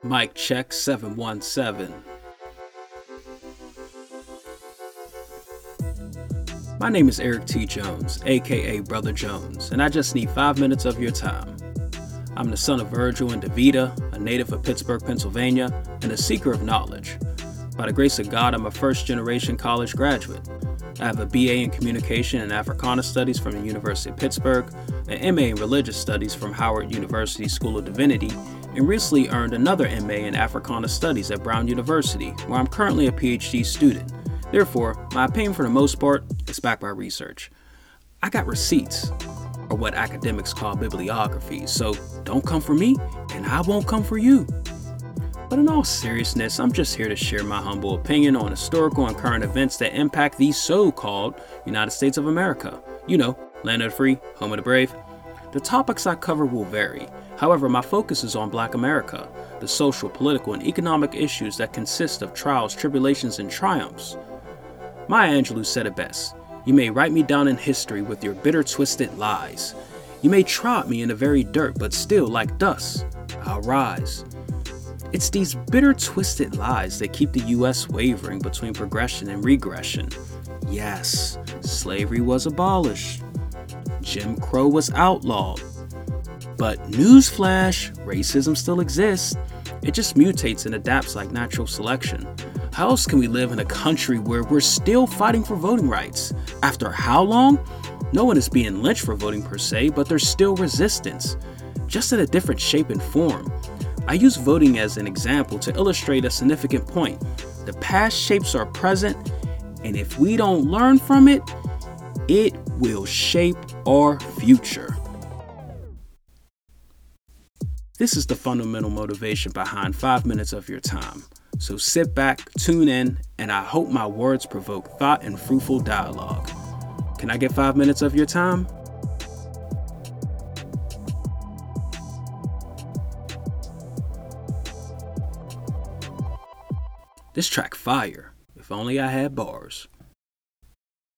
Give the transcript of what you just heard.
Mic check 717. My name is Eric T. Jones, aka Brother Jones, and I just need 5 minutes of your time. I'm the son of Virgil and Davida, a native of Pittsburgh, Pennsylvania, and a seeker of knowledge. By the grace of God, I'm a first-generation college graduate. I have a BA in Communication and Africana Studies from the University of Pittsburgh, an MA in Religious Studies from Howard University School of Divinity, and recently earned another MA in Africana Studies at Brown University, where I'm currently a PhD student. Therefore, my opinion for the most part is backed by research. I got receipts, or what academics call bibliographies, so don't come for me, and I won't come for you. But in all seriousness, I'm just here to share my humble opinion on historical and current events that impact the so-called United States of America. You know, land of the free, home of the brave. The topics I cover will vary. However, my focus is on Black America, the social, political, and economic issues that consist of trials, tribulations, and triumphs. Maya Angelou said it best. You may write me down in history with your bitter, twisted lies. You may trod me in the very dirt, but still, like dust, I'll rise. It's these bitter, twisted lies that keep the U.S. wavering between progression and regression. Yes, slavery was abolished. Jim Crow was outlawed. But newsflash, racism still exists. It just mutates and adapts like natural selection. How else can we live in a country where we're still fighting for voting rights? After how long? No one is being lynched for voting per se, but there's still resistance, just in a different shape and form. I use voting as an example to illustrate a significant point. The past shapes our present, and if we don't learn from it, it will shape our future. This is the fundamental motivation behind 5 minutes of your time. So sit back, tune in, and I hope my words provoke thought and fruitful dialogue. Can I get 5 minutes of your time? This track fire. If only I had bars.